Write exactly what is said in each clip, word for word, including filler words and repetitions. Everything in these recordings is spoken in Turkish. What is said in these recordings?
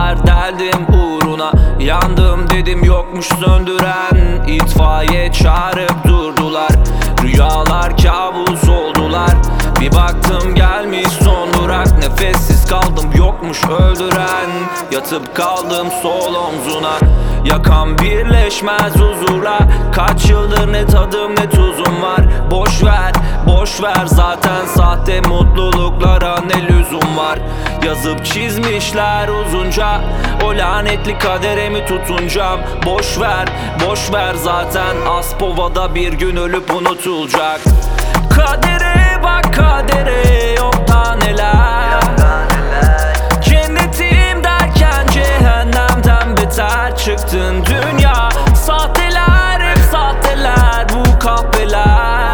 Geceler deldim uğruna, yandım dedim yokmuş söndüren. İtfaiye çağırıp durdular, rüyalar kabus oldular. Bir baktım gelmiş son durak, nefessiz kaldım yokmuş öldüren. Yatıp kaldım sol omzuna, yakan birleşmez huzurla. Kaç yıldır ne tadım ne tuzum var. Boş ver, boş ver, zaten sahte mutluluklara ne lüzum var. Yazıp çizmişler uzunca, o lanetli kadere mi tutunacağım? Boş ver, boş ver, zaten Aspova'da bir gün ölüp unutulacak. Kadere bak kadere, yok da neler. Cennetim derken cehennemden beter çıktın dünya. Sahteler hep sahteler, bu kahveler.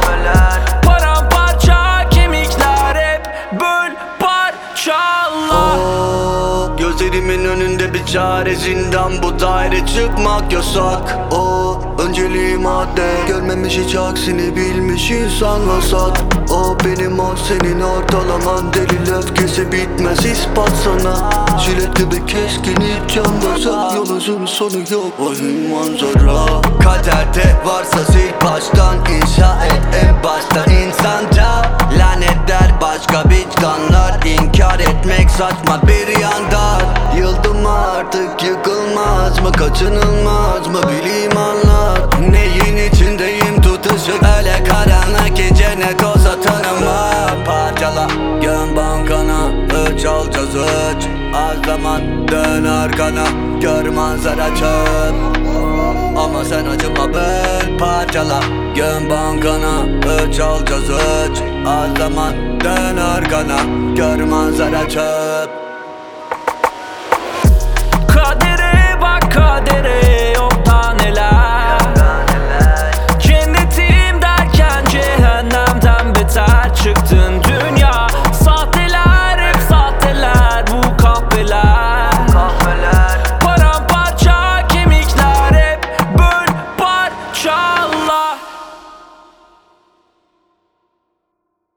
Paramparça kemikler, hep böl parçala. Oh, gözlerimin önünde bir çare zindan, bu daire çıkmak yasak. Oh, önceliği madde, görmemiş hiç aksini bilmiş insan vasat. O benim o senin ortalaman, delil öfkesi bitmez ispat sana. Jilet gibi keskin ip camda, yolun sonu yok, vahim manzara. Kaderde varsa sil baştan, inşa et en başta insanca. Lanetler başka vicdanlar, inkar etmek saçma bir yandan. Yıldım artık yıkılmaz mı, kaçınılmaz mı bileyim anlat. Neyin içindeyim tutuşuk, öyle karanlık ki cennet olsa tanıma. Parçala göm bankana, üç alacağız üç. Az zaman dön arkana, gör manzara çöp. Ama sen acıma böl parçala, göm bankana, üç alacağız üç. Az zaman dön arkana, gör manzara çöp.